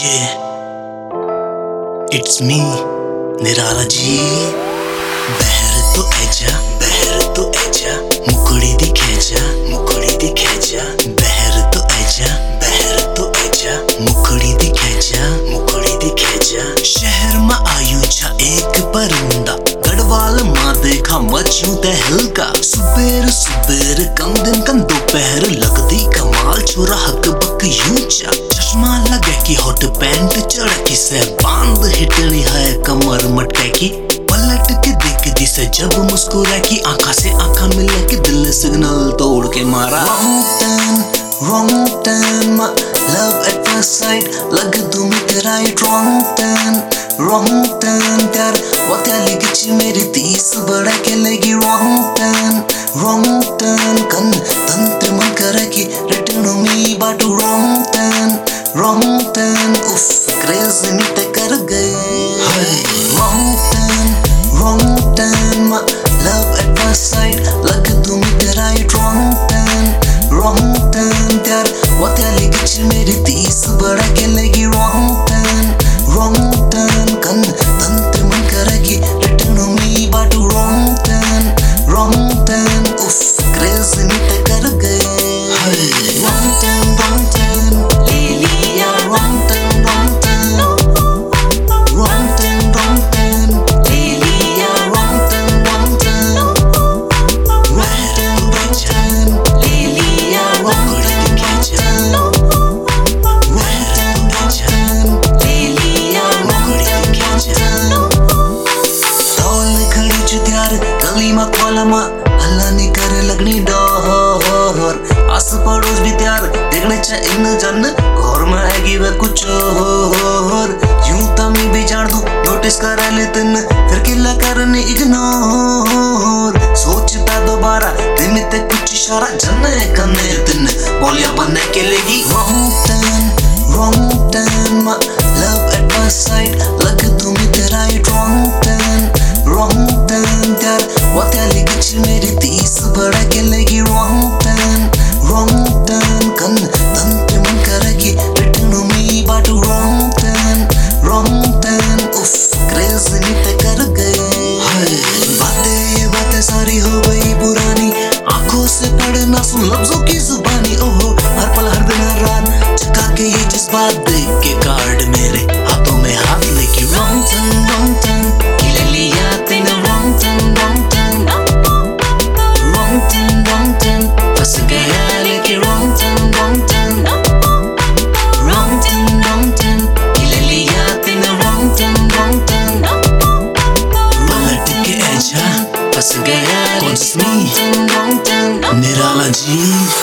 Yeah, it's me, Nirala ji. बहर तो ऐजा, मुकड़ी दिखे जा, बहर तो ऐजा, मुकड़ी दिखे जा। शहर में आयु छा एक परिंदा, गढ़वाल मां देखा मचू तहलका। सुबेर कम दिन कम दोपहर लगती कमाल, छोरा हक बक यूंचा। चश्मा लगे की हॉट पैंट चढ़की से बांध हिटनी है कमर मटके की। पलट के देख दी से जब मुस्कुरा की, आंखा से आंखा मिले के दिल ने सिग्नल तोड़ के मारा। Wrong turn, my love at first sight, लग तू मित right। Wrong turn, त्यार वात्या लिखी मेरी 30 बड़ा के लगी। Wrong turn, कन तंत्र मन करे की रिटर्न मी बाटू। Wrong turn, उफ क्रेज़ मित कर गए। Wrong turn, my love at first sight, लग तू मित right। Wrong turn, त्यार वात्या लिखी मेरी 30 बड़ा के लगी। Wrong turn, कन तंत्र मन करेगी रिटर्न मी बाटू। Wrong turn, उफ क्रेज़ मिट कर गए। Wrong turn, ले लिया। Wrong turn, ले लिया। Wrong turn, ले लिया। गली में कॉलम हल्ला नहीं करे लगनी डोर। आस पड़ोस भी त्यार देखने चा इन जन, घर में आएगी वह कुछ और। यूं तमी भी जान दू नोटिस कर ले तिन, फिर किला करने इग्नोर। सोचता दोबारा दिन ते कुछ इशारा, जन्ने कन्ने दिन बोलिया बनने के लेगी। Wrong turn, my love at first sight, लग तू मित right। Wrong turn, त्यार वात्या लिखी मेरी 30 बड़ा के लगी। Wrong turn, कन तंत्र मन करेगी रिटर्न मी बाटू। Wrong turn, उफ क्रेज़ मित कर गए। बातें सारी हो गई पुरानी, आंखों से पढ़ना सुन लफ्जों की जुबानी। ओहो हर पल हर दिन हर रात चका के ये जज्बात देख के कार्ड मेरे हाथों में हाथ लेके। Wrong turn, ले लिया तेने। Wrong turn, फंस गया लेके। Wrong turn, ले लिया तेने। Wrong turn, पलट के ऐजा फंस गया। निराला जी।